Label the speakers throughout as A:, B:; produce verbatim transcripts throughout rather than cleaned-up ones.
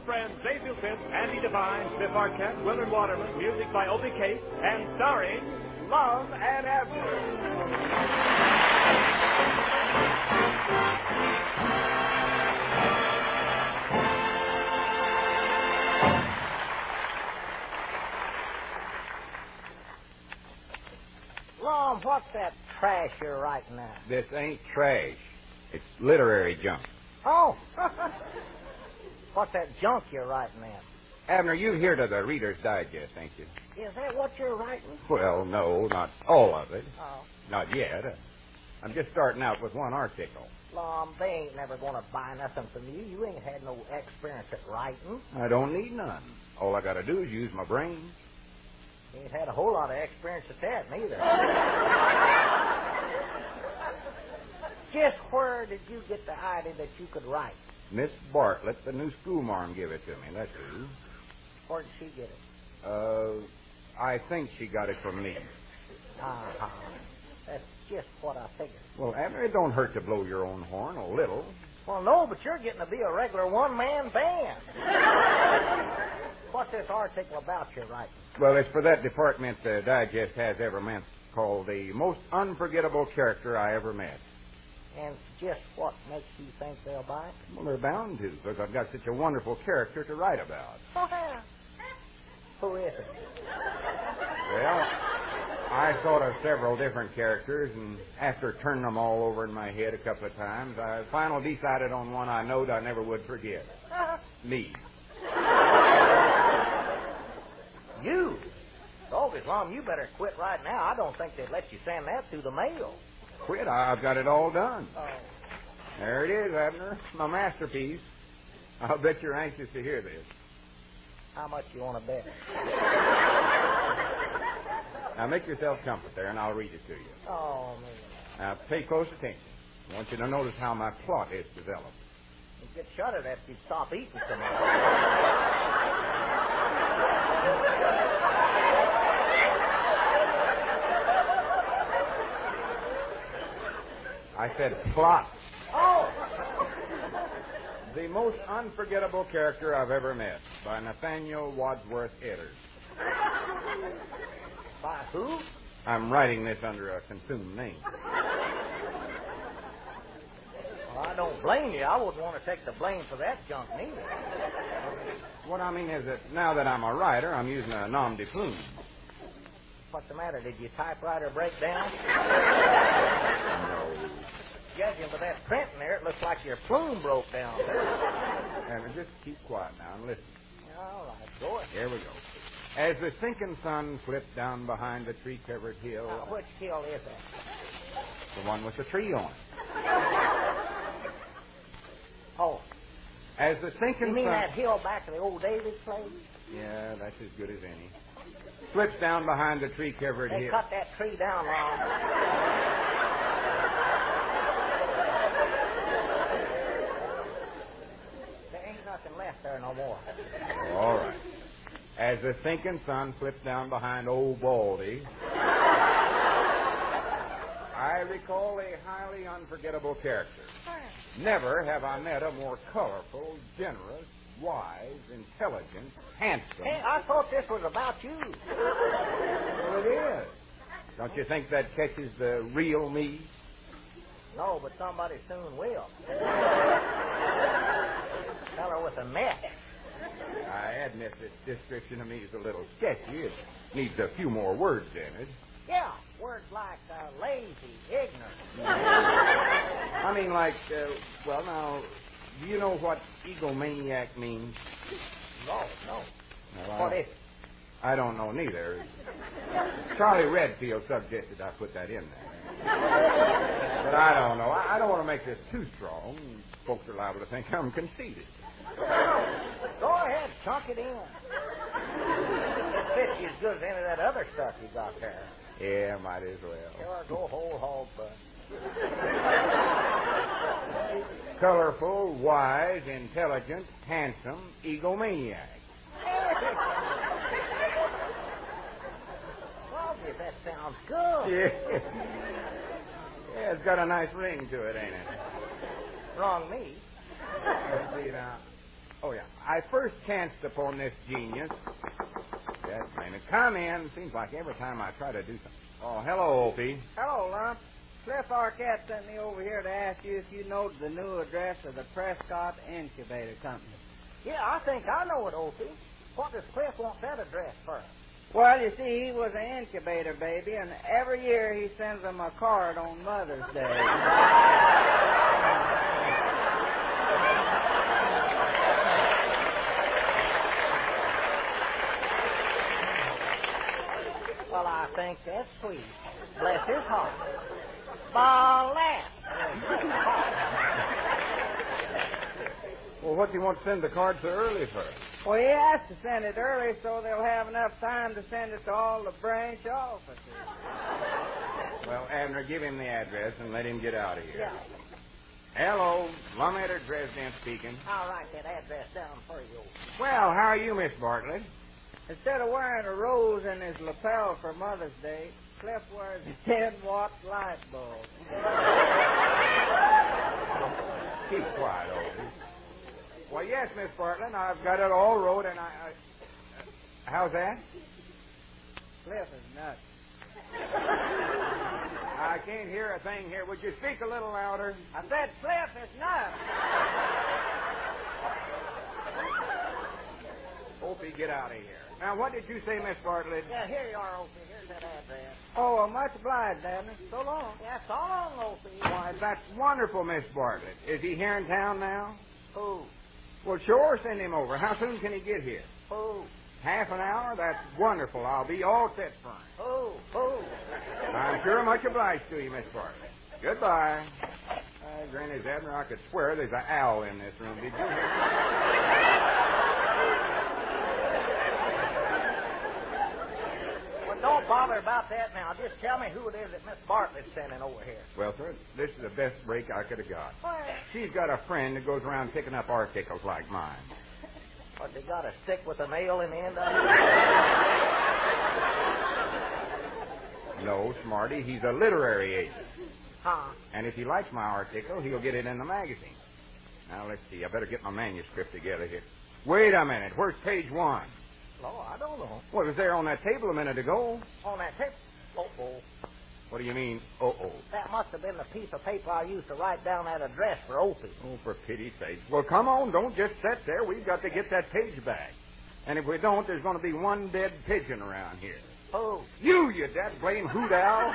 A: old friends Basil Fitz, Andy Devine, Biff Arquette, Willard Waterman, music by Opie Case, and starring Love and Abner.
B: Lom, what's that trash you're writing now?
C: This ain't trash. It's literary junk.
B: Oh. What's that junk you're writing now?
C: Abner, you hear to the Reader's Digest, ain't you?
B: Is that what you're writing?
C: Well, no, not all of it.
B: Oh.
C: Not yet. Uh, I'm just starting out with one article.
B: Lom, they ain't never going to buy nothing from you. You ain't had no experience at writing.
C: I don't need none. All I got to do is use my brain.
B: You ain't had a whole lot of experience at that, neither. Just where did you get the idea that you could write?
C: Miss Bartlett, the new schoolmarm, give it to me. That's who.
B: Where did she get it?
C: Uh, I think she got it from me.
B: Uh-huh. That's just what I figured.
C: Well, Abner, it don't hurt to blow your own horn a little.
B: Well, no, but you're getting to be a regular one-man band. What's this article about you're writing?
C: Well, it's for that department the Digest has ever meant, called The Most Unforgettable Character I Ever Met.
B: And just what makes you think they'll buy it?
C: Well, they're bound to, because I've got such a wonderful character to write about.
B: Oh, yeah. Who is it?
C: Well, I thought of several different characters, and after turning them all over in my head a couple of times, I finally decided on one I knowed I never would forget. Me.
B: You? Dog, Islam, you better quit right now. I don't think they'd let you send that through the mail.
C: Quit? I've got it all done.
B: Oh.
C: There it is, Abner. My masterpiece. I'll bet you're anxious to hear this.
B: How much you want to bet?
C: Now, make yourself comfort there, and I'll read it to you.
B: Oh, man.
C: Now, pay close attention. I want you to notice how my plot is developed.
B: You get shuddered after you stop eating so much.
C: I said plot.
B: Oh!
C: The Most Unforgettable Character I've Ever Met by Nathaniel Wadsworth Edders.
B: By who?
C: I'm writing this under a consumed name.
B: Well, I don't blame you. I wouldn't want to take the blame for that junk, neither.
C: What I mean is that now that I'm a writer, I'm using a nom de plume.
B: What's the matter? Did your typewriter break down?
C: No.
B: Judging by that print in there, it looks like your plume broke down.
C: And just keep quiet now and listen.
B: All right, go ahead.
C: Here we go. As the sinking sun slipped down behind the tree-covered hill...
B: Now, which hill is that?
C: The one with the tree on it.
B: Oh.
C: As the sinking
B: You mean
C: sun...
B: that hill back to the old David place?
C: Yeah, that's as good as any. Slips down behind the tree-covered
B: They
C: hill...
B: cut that tree down long. There ain't nothing left there no more.
C: Oh, all right. As the sinking sun slips down behind old Baldy... I recall a highly unforgettable character. Never have I met a more colorful, generous, wise, intelligent, handsome...
B: Hey, I thought this was about you.
C: Well, it is. Don't you think that catches the real me?
B: No, but somebody soon will. Feller with a net.
C: I admit this description of me is a little sketchy. It needs a few more words in it.
B: Yeah, words like uh, lazy, ignorant.
C: I mean, like, uh, well, now, do you know what egomaniac means?
B: No, no.
C: Well,
B: What
C: I,
B: is it?
C: I don't know neither. Charlie Redfield suggested I put that in there. But I don't know. I, I don't want to make this too strong. Folks are liable to think I'm conceited.
B: Go ahead, chunk it in. It fits you as good as any of that other stuff you got there.
C: Yeah, might as well.
B: Sure, go whole hog, bud.
C: Colorful, wise, intelligent, handsome, egomaniac.
B: Well, that sounds good.
C: Yeah. Yeah, it's got a nice ring to it, ain't it?
B: Wrong me.
C: Let's see now. Oh, yeah. I first chanced upon this genius. Yes, man. Come in. Seems like every time I try to do something. Oh, hello, Opie.
D: Hello, Lump. Cliff Arquette sent me over here to ask you if you know the new address of the Prescott Incubator Company.
B: Yeah, I think I know it, Opie. What does Cliff want that address for?
D: Well, you see, he was an incubator baby, and every year he sends them a card on Mother's Day.
B: Well, I think that's sweet. Bless his heart. Ballant.
C: Well, what do you want to send the card so early for?
D: Well, he has to send it early so they'll have enough time to send it to all the branch offices.
C: Well, Abner, give him the address and let him get out of here.
B: Yeah.
C: Hello, Lumetter Dresden speaking.
B: I'll write that address down for you.
C: Well, how are you, Miss Bartlett?
D: Instead of wearing a rose in his lapel for Mother's Day, Cliff wears a ten-watt light bulb.
C: Keep quiet, Opie. Well, yes, Miss Bartlett, I've got it all wrote, and I... I uh, how's that?
D: Cliff is nuts.
C: I can't hear a thing here. Would you speak a little louder?
D: I said Cliff is nuts.
C: Opie, get out of here. Now, what did you say, Miss Bartlett?
B: Yeah, here you are, Opie. Here's that address.
D: Oh, well, much obliged, Abner. So long.
B: Yeah, so long, Opie.
C: Why, that's wonderful, Miss Bartlett. Is he here in town now?
B: Who?
C: Well, sure, send him over. How soon can he get here?
B: Who?
C: Half an hour? That's wonderful. I'll be all set for him.
B: Who? Who?
C: I'm sure much obliged to you, Miss Bartlett. Goodbye. Uh, Granny Abner, I could swear there's an owl in this room. Did you hear?
B: Well, don't bother about that now. Just tell me who it is that Miss Bartlett's sending over here.
C: Well, sir, this is the best break I could have got.
B: What?
C: She's got a friend that goes around picking up articles like mine.
B: What, they got a stick with a nail in the end of it?
C: No, Smarty, he's a literary agent.
B: Huh?
C: And if he likes my article, he'll get it in the magazine. Now, let's see. I better get my manuscript together here. Wait a minute. Where's page one?
B: Oh, I don't know.
C: Well, it was there on that table a minute ago.
B: On that tape? Oh-oh.
C: What do you mean, uh-oh?
B: That must have been the piece of paper I used to write down that address for Opie.
C: Oh, for pity's sake. Well, come on. Don't just sit there. We've got to get that page back. And if we don't, there's going to be one dead pigeon around here.
B: Who?
C: You, you that blame hoot owl.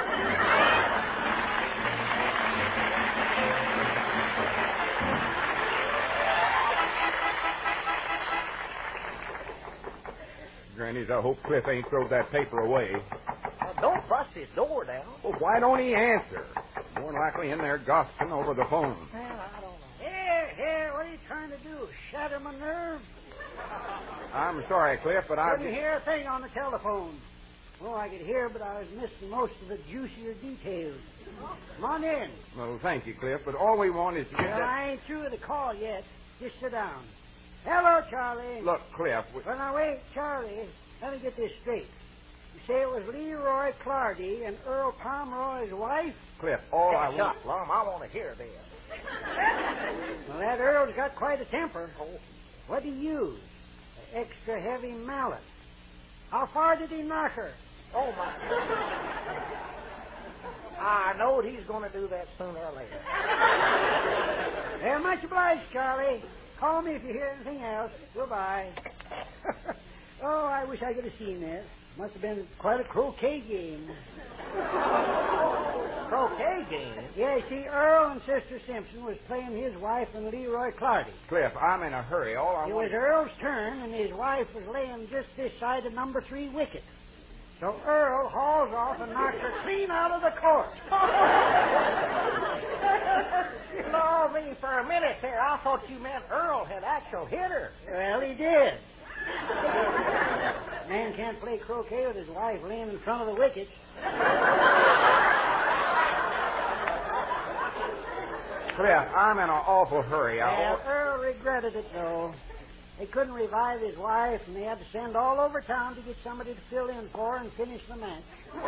C: Grannies, I hope Cliff ain't thrown that paper away.
B: Well, don't bust his door down.
C: Well, why don't he answer? More than likely in there gossiping over the phone.
B: Well, I don't know.
E: Here, here, what are you trying to do? Shatter my nerve?
C: I'm sorry, Cliff, but I...
E: Couldn't hear a thing on the telephone. Oh, I could hear, but I was missing most of the juicier details. Come on in.
C: Well, thank you, Cliff, but all we want is to get
E: Well,
C: that...
E: I ain't through with the call yet. Just sit down. Hello, Charlie.
C: Look, Cliff... We...
E: Well, now, wait, Charlie. Let me get this straight. You say it was Leroy Clardy and Earl Pomeroy's wife?
C: Cliff, all I
B: Hey,
C: want...
B: shut, Lum. I want to hear this.
E: Well, that Earl's got quite a temper. What do you use? An extra heavy mallet. How far did he knock her?
B: Oh, my goodness. I know he's going to do that sooner or later.
E: Very much obliged, Charlie. Call me if you hear anything else. Goodbye. Oh, I wish I could have seen this. Must have been quite a croquet game.
B: Croquet game?
E: Yeah, you see, Earl and Sister Simpson was playing his wife and Leroy Clardy.
C: Cliff, I'm in a hurry. All I
E: It
C: want...
E: was Earl's turn, and his wife was laying just this side of number three wicket. So Earl hauls off and knocks her clean out of the court.
B: No, me, for a minute there, I thought you meant Earl had actual hit her.
E: Well, he did. Man can't play croquet with his wife laying in front of the wicket.
C: Cliff, I'm in an awful hurry. I...
E: Well, Earl regretted it, though. They couldn't revive his wife, and they had to send all over town to get somebody to fill in for her and finish the match.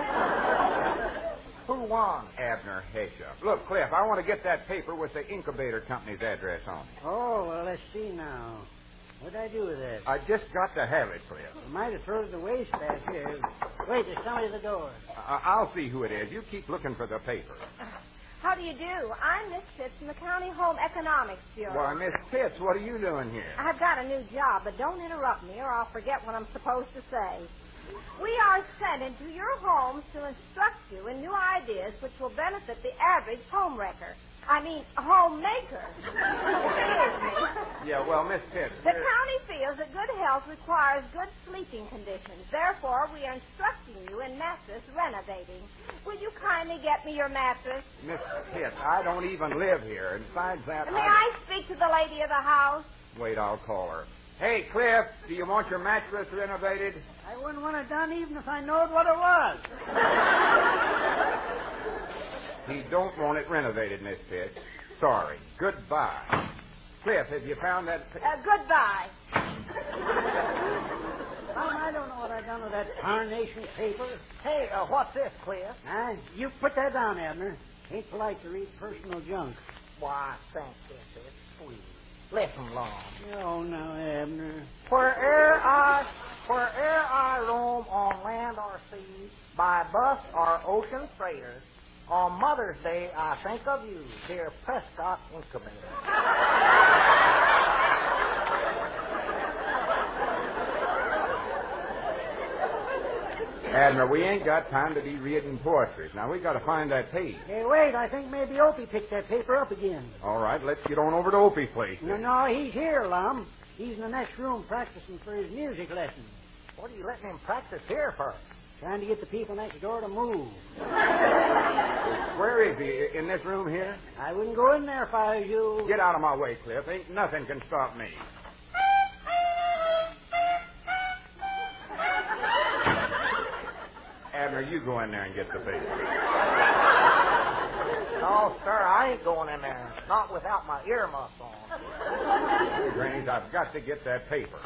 B: Who won?
C: Abner Heshup. Look, Cliff, I want to get that paper with the incubator company's address on it.
E: Oh, well, let's see now. What'd I do with that?
C: I just got to have it, Cliff.
E: I might have thrown it in the wastebasket. Wait, there's somebody at the door.
C: I- I'll see who it is. You keep looking for the paper.
F: How do you do? I'm Miss Pitts from the County Home Economics Bureau.
C: Why, Miss Pitts, what are you doing here?
F: I've got a new job, but don't interrupt me or I'll forget what I'm supposed to say. We are sent into your homes to instruct you in new ideas which will benefit the average home wrecker. I mean, homemaker.
C: Yeah, well, Miss Pitts...
F: The county feels that good health requires good sleeping conditions. Therefore, we are instructing you in mattress renovating. Will you kindly get me your mattress?
C: Miss Pitts, I don't even live here. And besides that,
F: May I speak to the lady of the house?
C: Wait, I'll call her. Hey, Cliff, do you want your mattress renovated?
E: I wouldn't want it done even if I knowed what it was.
C: He don't want it renovated, Miss Pitts. Sorry. Goodbye. Cliff, have you found that...
F: Uh, goodbye.
E: Tom, I don't know what I done with that tarnation paper.
B: Hey, uh, what's this, Cliff?
E: Huh? You put that down, Abner. Ain't polite to read personal junk.
B: Why, thank you. It's sweet. Let him alone.
E: Oh, no, Abner.
B: Where'er I, where'er I roam on land or sea, by bus or ocean freighter, on Mother's Day I think of you, dear Prescott Incubator.
C: Abner, we ain't got time to be reading poetry. Now, we got to find that page.
E: Hey, wait, I think maybe Opie picked that paper up again.
C: All right, let's get on over to Opie's place.
E: No, no, he's here, Lum. He's in the next room practicing for his music lesson.
B: What are you letting him practice here for?
E: Trying to get the people next door to move.
C: Where is he? In this room here?
E: I wouldn't go in there if I was you.
C: Get out of my way, Cliff. Ain't nothing can stop me. Abner, you go in there and get the paper.
B: No, sir, I ain't going in there. Not without my earmuffs on.
C: Granny, I've got to get that paper.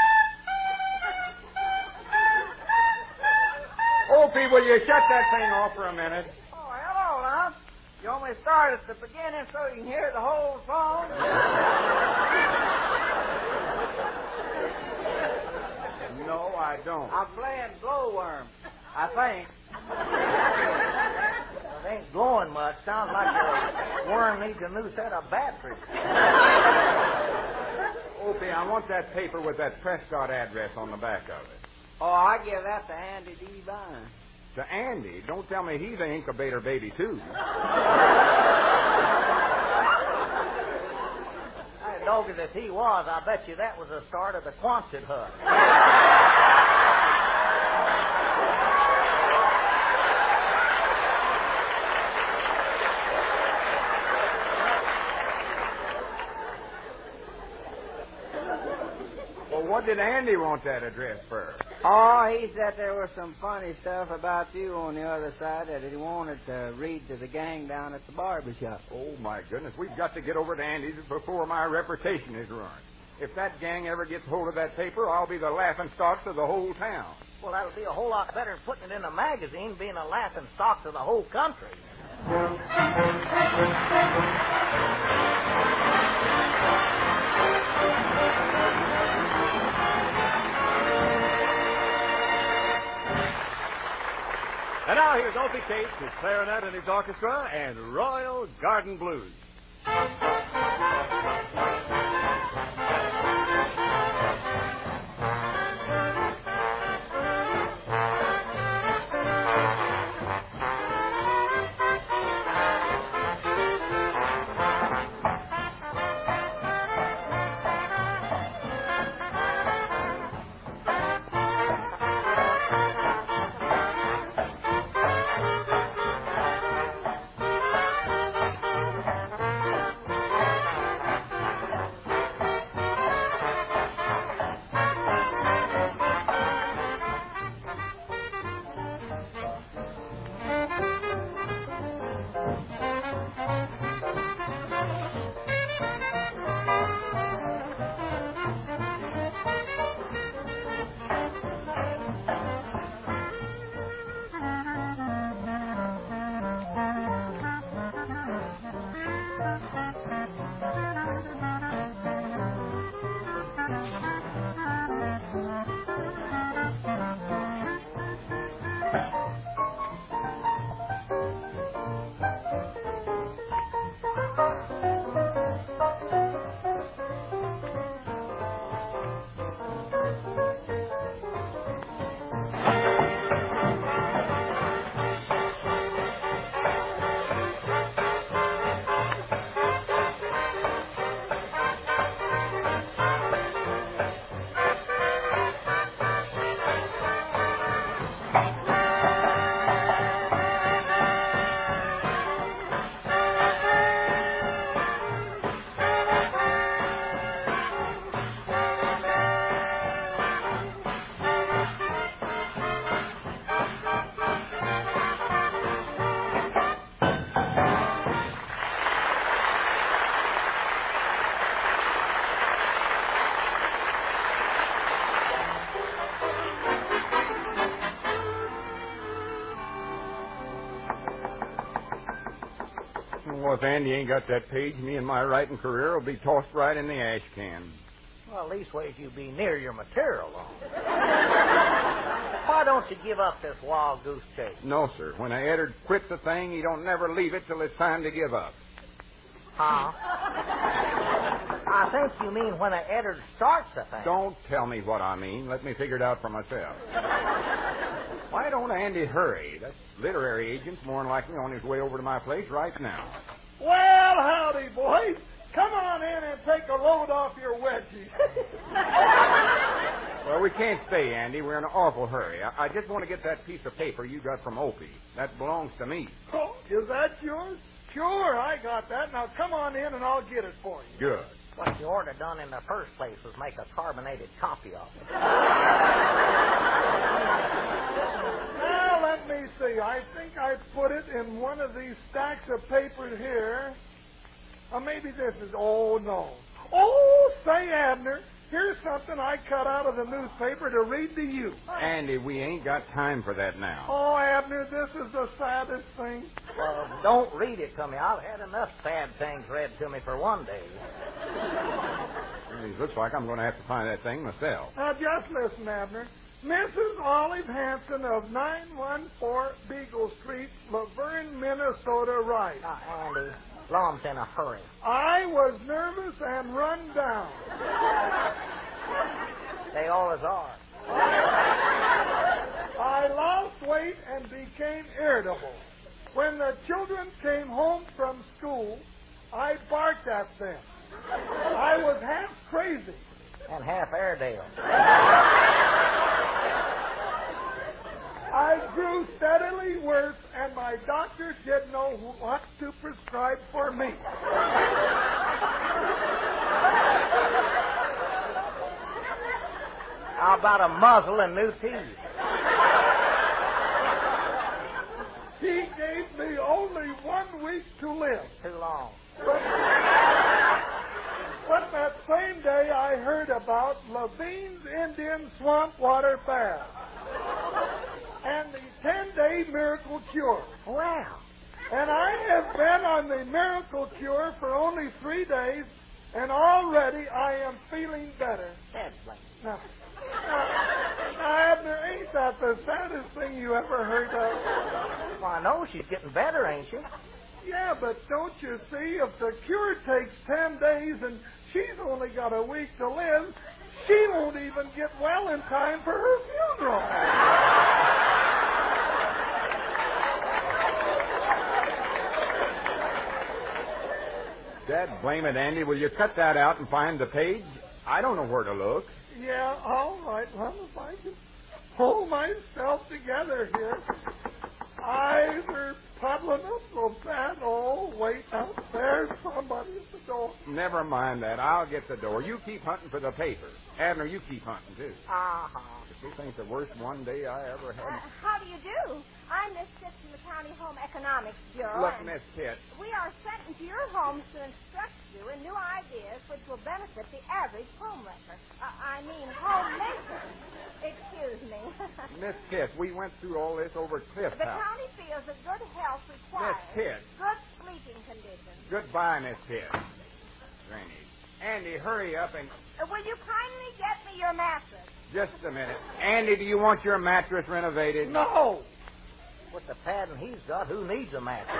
C: Opie, will you shut that thing off for a minute?
D: Oh, hello, Lum. You want me to start at the beginning so you can hear the whole song?
C: No, I don't.
D: I'm playing Glowworm, I think.
B: Well, it ain't glowing much. Sounds like the worm needs a new set of batteries.
C: Opie, I want that paper with that Prescott address on the back of it.
D: Oh, I give that to Andy Devine.
C: To Andy? Don't tell me he's an incubator baby, too.
B: I dogged it if he was. I bet you that was the start of the Quonset hut.
C: Well, what did Andy want that address for?
D: Oh, he said there was some funny stuff about you on the other side that he wanted to read to the gang down at the barber shop.
C: Oh, my goodness. We've got to get over to Andy's before my reputation is ruined. If that gang ever gets hold of that paper, I'll be the laughing stock of the whole town.
B: Well, that'll be a whole lot better than putting it in a magazine, being a laughing stock to the whole country.
A: And now here's Opie Cates, his clarinet and his orchestra, and Royal Garden Blues.
C: Well, if Andy ain't got that page, me and my writing career will be tossed right in the ash can.
B: Well, leastways you be near your material, though. Why don't you give up this wild goose chase?
C: No, sir. When an editor quits a thing, he don't never leave it till it's time to give up.
B: Huh? I think you mean when an editor starts a thing.
C: Don't tell me what I mean. Let me figure it out for myself. Why don't Andy hurry? That literary agent's more than likely on his way over to my place right now.
G: Well, howdy, boys. Come on in and take a load off your wedgies.
C: Well, we can't stay, Andy. We're in an awful hurry. I, I just want to get that piece of paper you got from Opie. That belongs to me.
G: Oh, is that yours? Sure, I got that. Now come on in and I'll get it for you.
C: Good.
B: What you ought to done in the first place was make a carbonated copy of it.
G: Now, let me see. I think I put it in one of these stacks of papers here. Or maybe this is... Oh, no. Oh, say, Abner, here's something I cut out of the newspaper to read to you.
C: Andy, we ain't got time for that now.
G: Oh, Abner, this is the saddest thing.
B: Well, don't read it to me. I've had enough sad things read to me for one day.
C: Well, it looks like I'm going to have to find that thing myself.
G: Now, just listen, Abner. Missus Olive Hanson of nine one four Beagle Street, Laverne, Minnesota, writes.
B: Now, Andy, Lom's in a hurry.
G: I was nervous and run down.
B: They always are.
G: I lost weight and became irritable. When the children came home from school, I barked at them. I was half crazy.
B: And half Airedale.
G: I grew steadily worse, and my doctor didn't know what to prescribe for me.
B: How about a muzzle and new teeth?
G: He gave me only one week to live.
B: Too long.
G: But, but that same day I heard about Levine's Indian Swamp Water Bath and the ten-day miracle cure.
B: Wow.
G: And I have been on the miracle cure for only three days, and already I am feeling better.
B: That's like...
G: Now, now, now, Abner, ain't that the saddest thing you ever heard of?
B: Well, I know she's getting better, ain't she?
G: Yeah, but don't you see, if the cure takes ten days and she's only got a week to live, she won't even get well in time for her funeral.
C: Dad, blame it, Andy. Will you cut that out and find the page? I don't know where to look.
G: Yeah, all right. Well, if I can pull myself together here. Eyes are puddling up so bad. Oh, wait, out there's somebody at the door.
C: Never mind that. I'll get the door. You keep hunting for the paper. Abner, you keep hunting, too.
B: Uh-huh.
C: This ain't the worst one day I ever had.
F: Uh, how do you do? I'm Miss Titt from the County Home Economics Bureau.
C: Look,
F: and
C: Miss Titt.
F: We are sent into your homes to instruct you in new ideas which will benefit the average homewrecker. Uh, I mean, homemaker. Excuse me.
C: Miss Titt, we went through all this over Cliff's
F: The
C: house.
F: county feels that good health requires
C: Miss Titt.
F: good sleeping conditions.
C: Goodbye, Miss Titt. Drainage. Andy, hurry up and...
F: Uh, will you kindly get me your mattress?
C: Just a minute. Andy, do you want your mattress renovated?
G: No.
B: With the padding he's got, who needs a mattress?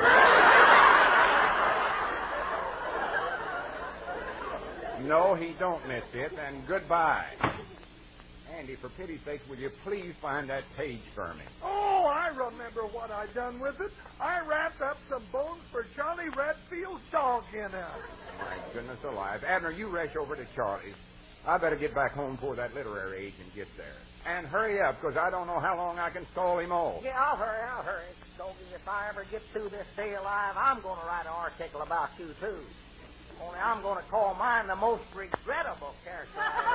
C: No, he don't, Miss Titt, and goodbye. Andy, for pity's sake, will you please find that page for me?
G: Oh, I remember what I done with it. I wrapped up some bones for Charlie Redfield's dog in it.
C: My goodness alive. Abner, you rush over to Charlie's. I better get back home before that literary agent gets there. And hurry up, because I don't know how long I can stall him off.
B: Yeah, I'll hurry, I'll hurry. Stogie, if I ever get through this day alive, I'm going to write an article about you, too. Only I'm going to call mine the most regrettable character I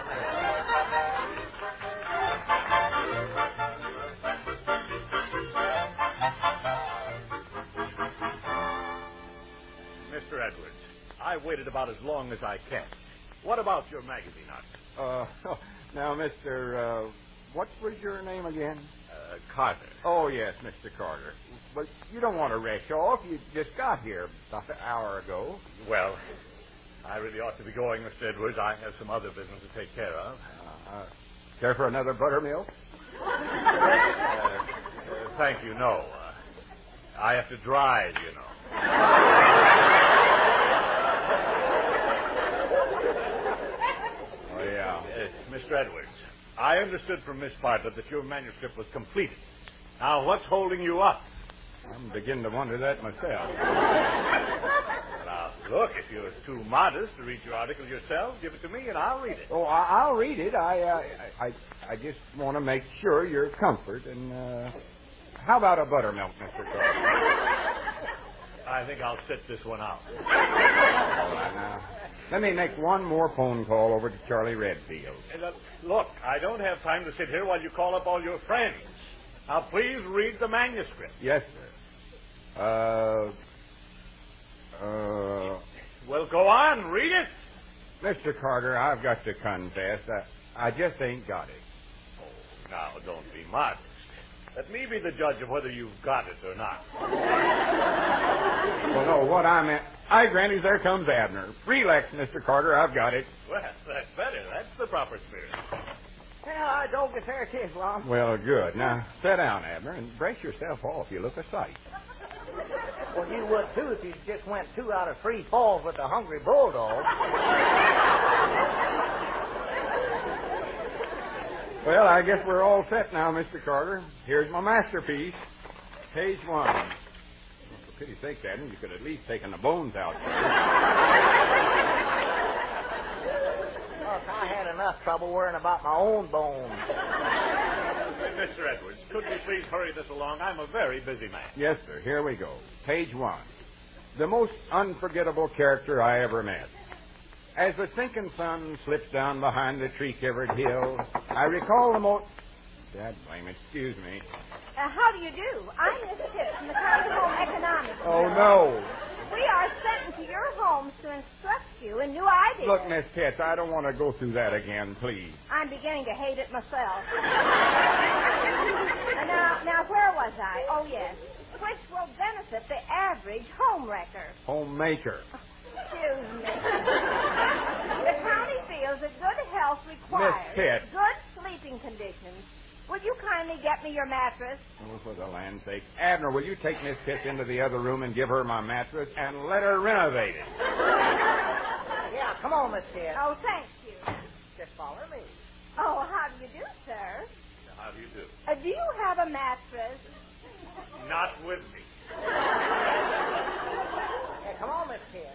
B: ever made.
A: Mister Edwards, I waited about as long as I can. What about your magazine article?
C: Uh, now, Mister, uh, what was your name again?
A: Uh,
H: Uh, Carter.
C: Oh, yes, Mister Carter. But you don't want to rush off. You just got here about an hour ago.
H: Well, I really ought to be going, Mister Edwards. I have some other business to take care of.
C: Uh, care for another buttermilk?
H: uh, uh, thank you, no. Uh, I have to drive, you know.
C: Oh, yeah.
H: Yes, Mister Edwards, I understood from Miss Bartlett that your manuscript was completed. Now, what's holding you up?
C: I'm beginning to wonder that myself.
H: Now, look, if you're too modest to read your article yourself, give it to me and I'll read it.
C: Oh, I- I'll read it. I, uh, I, I just want to make sure your comfort. And uh, how about a buttermilk, Mister Carter?
H: I think I'll sit this one out.
C: All right, now, let me make one more phone call over to Charlie Redfield.
H: Uh, look, I don't have time to sit here while you call up all your friends. Now, please read the manuscript.
C: Yes, sir. Uh, uh,
H: Well, go on, read it.
C: Mister Carter, I've got to confess, I, I just ain't got it.
H: Oh, now, don't be modest. Let me be the judge of whether you've got it or not.
C: Well, no, what I meant... Hi, Granny, there comes Abner. Relax, Mister Carter, I've got it.
H: Well, that's better. That's the proper spirit.
B: Well, I don't get there, it is, Lon.
C: Well, good. Now, sit down, Abner, and brace yourself off. You look a sight.
B: Well, you would, too, if you just went two out of three falls with a hungry bulldog.
C: Well, I guess we're all set now, Mister Carter. Here's my masterpiece. Page one. Well, for pity's sake, Abner, you could at least taken the bones out.
B: Look, I had enough trouble worrying about my own bones.
H: Mister Edwards, could you please hurry this along? I'm a very busy man.
C: Yes, sir. Here we go. Page one. The most unforgettable character I ever met. As the sinking sun slips down behind the tree-covered hill, I recall the most... Dad blame, excuse me.
F: Uh, how do you do? I'm Miss Pitts from the County Home Economics
C: Oh,
F: Bureau.
C: no.
F: We are sent into your homes to instruct you in new ideas.
C: Look, Miss Pitts, I don't want to go through that again, please.
F: I'm beginning to hate it myself. uh, now, now, where was I? Oh, yes. Which will benefit the average home wrecker.
C: Homemaker.
F: Excuse me. The county feels that good health requires
C: Miss Pitt.
F: good sleeping conditions. Will you kindly get me your mattress?
C: Oh, for the land's sake. Abner, will you take Miss Pitts into the other room and give her my mattress and let her renovate it?
B: Yeah, come on, Miss Pitt.
F: Oh, thank you.
B: Just follow me.
F: Oh, how do you do, sir?
H: How do you do?
F: Uh, do you have a mattress?
H: Not with me.
B: Hey, come on, Miss Pitt.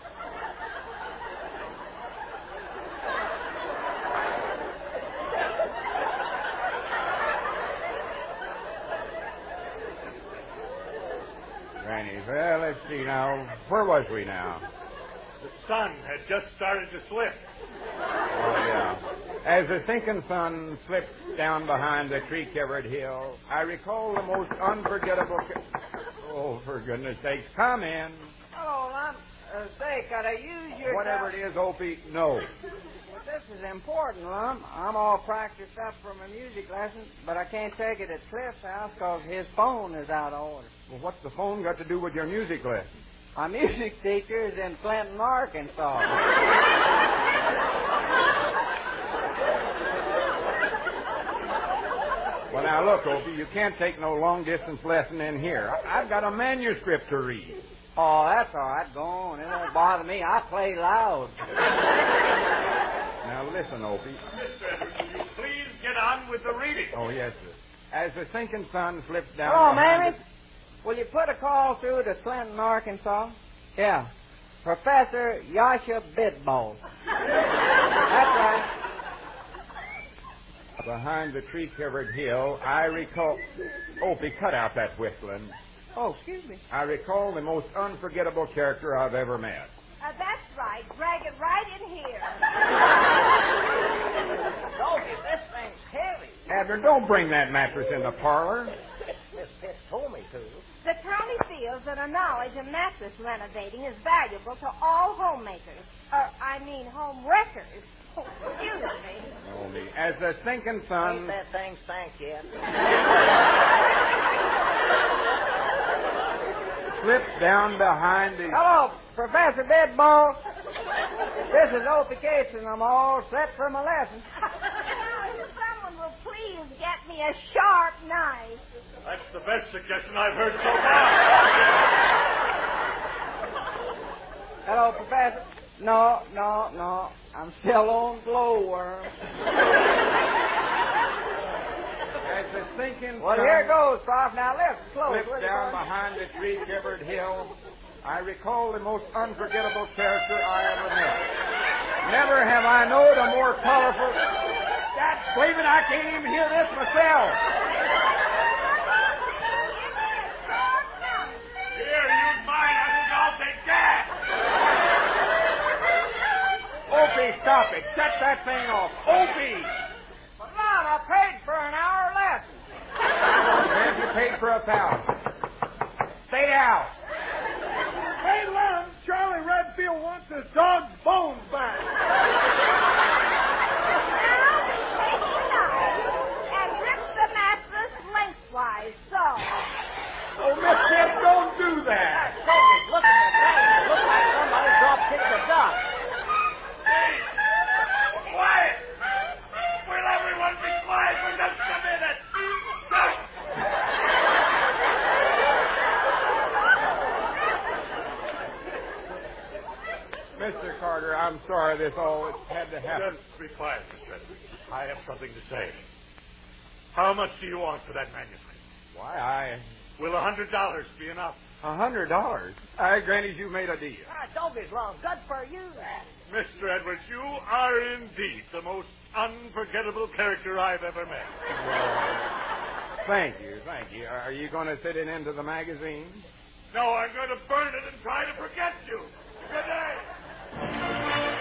C: Granny, well, let's see now. Where was we now?
H: The sun had just started to slip.
C: Oh, yeah. As the sinking sun slips down behind the tree-covered hill, I recall the most unforgettable... Ca- oh, for goodness sakes, come in.
D: Hello, Lon. Uh, say, could I use your...
C: Whatever it is, Opie, no.
D: Well, this is important, Lum. I'm all practiced up for my music lessons, but I can't take it at Cliff's house because his phone is out of order.
C: Well, what's the phone got to do with your music lesson?
D: My music teacher is in Clinton, Arkansas.
C: Well, now, look, Opie, you can't take no long-distance lesson in here. I- I've got a manuscript to read.
D: Oh, that's all right. Go on. It won't bother me. I play loud.
C: Now, listen, Opie.
H: Mister Edwards, will you please get on with the reading?
C: Oh, yes, sir. As the sinking sun slips down...
D: Hello,
C: behind
D: Mammy. Will you put a call through to Clinton, Arkansas? Yeah. Professor Yasha Bidbowl. That's right.
C: the- Behind the tree-covered hill, I recall... Opie, cut out that whistling.
D: Oh, excuse me.
C: I recall the most unforgettable character I've ever met.
F: Uh, that's right. Drag it right in here.
B: Doggy, this thing's heavy.
C: Abner, don't bring that mattress in the parlor.
B: Miss Pitt told me to.
F: The county feels that a knowledge of mattress renovating is valuable to all homemakers. Uh, I mean, home wreckers. Oh, excuse me.
C: Oh, me. As the sinking sun...
B: Ain't that thing sank yet?
C: slips down behind the...
D: Hello, Professor Bedball. This is Opie Case, and I'm all set for my lesson.
F: Now, if someone will please get me a sharp knife.
H: That's the best suggestion I've heard so far.
D: Hello, Professor. No, no, no. I'm still on glowworm.
C: As the sinking
D: Well,
C: sun...
D: here goes, Prof. Now, listen, close.
C: slips down behind the tree-covered hill, I recall the most unforgettable character I ever met. Never have I known a more colorful... That's believing I can't even hear this myself.
H: Here, use mine. I think I'll take gas.
C: Opie, stop it. Shut that thing off. Opie!
D: But, Mom, I paid for an hour lesson.
C: Have you paid for a thousand? Stay down.
G: Hey, Lem, Charlie Redfield wants his dog's bones back.
F: And rip the mattress lengthwise, so.
C: Oh, Miss Kid, don't do that.
B: Sophie, look at this thing. It looks like somebody dropped kicked the duck.
H: Hey, quiet. Will everyone be quiet for just a minute? Just...
C: Mister Carter, I'm sorry this all had to happen.
H: Just be quiet, Mister Edwards. I have something to say. How much do you want for that manuscript?
C: Why, I...
H: Will a hundred dollars be enough?
C: A hundred dollars? I granted you made a deal.
B: Ah, Sophie's wrong. Good for you.
H: Mister Edwards, you are indeed the most unforgettable character I've ever met.
C: Thank you, thank you. Are you going to fit it into the magazine?
H: No, I'm going to burn it and try to forget you. Good day.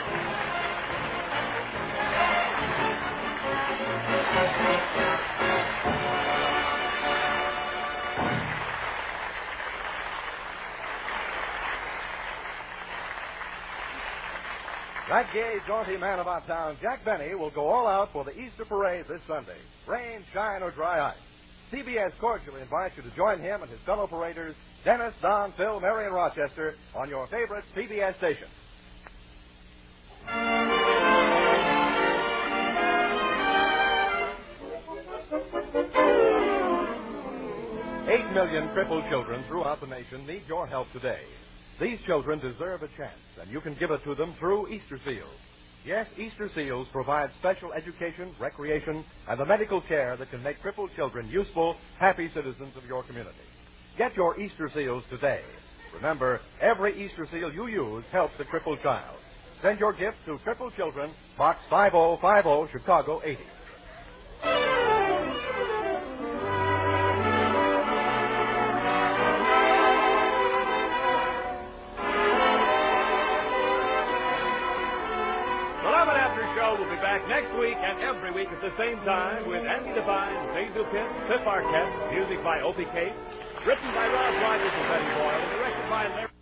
I: That gay, jaunty man about town, Jack Benny, will go all out for the Easter parade this Sunday. Rain, shine, or dry ice. C B S cordially invites you to join him and his fellow paraders, Dennis, Don, Phil, Mary, and Rochester, on your favorite C B S station. Eight million crippled children throughout the nation need your help today. These children deserve a chance, and you can give it to them through Easter Seals. Yes, Easter Seals provide special education, recreation, and the medical care that can make crippled children useful, happy citizens of your community. Get your Easter Seals today. Remember, every Easter Seal you use helps a crippled child. Send your gift to Crippled Children, Box five oh five oh, Chicago eighty.
A: We'll be back next week and every week at the same time with Andy Devine, Basil Pitt, Cliff Arquette, music by Opie Case, written by Rob Rogers and Betty Boyle, and directed by Larry...